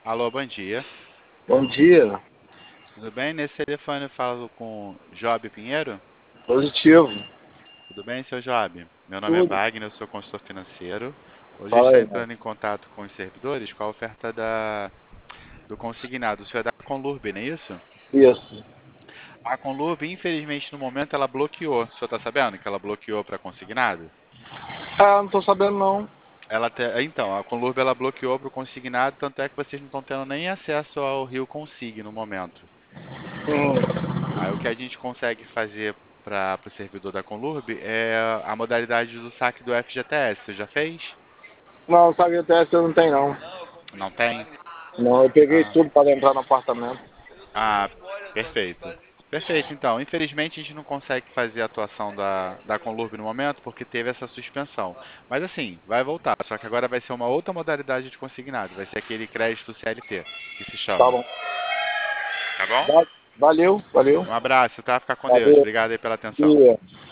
Alô, bom dia. Bom dia, Tudo bem? Nesse telefone eu falo com Job Pinheiro. positivo. Tudo bem, seu Job? Meu nome é Tudo. Wagner, eu sou consultor financeiro. Hoje a gente Fala está aí, mano. entrando em contato com os servidores com a oferta do consignado. O senhor é da Conlurb, não é isso? Isso. A Conlurb, infelizmente, no momento, ela bloqueou. O senhor está sabendo que ela bloqueou para consignado? Ah, não tô sabendo não. Então, a Conlurb ela bloqueou para o consignado, tanto é que vocês não estão tendo nem acesso ao Rio Consig no momento. Hum. Aí o que a gente consegue fazer para o servidor da Conlurb é a modalidade do saque do FGTS. Você já fez? Não, sabe até se eu não tenho não. Não tem? Não, eu peguei Ah, tudo para entrar no apartamento. ah, perfeito. Perfeito, então. Infelizmente a gente não consegue fazer a atuação da Conlurb no momento porque teve essa suspensão. Mas assim, vai voltar. Só que agora vai ser uma outra modalidade de consignado. Vai ser aquele crédito CLT, que se Tá chama. bom. Tá bom? Valeu, valeu. Um abraço, tá? Ficar com Deus. Valeu. Obrigado aí pela atenção. Dia.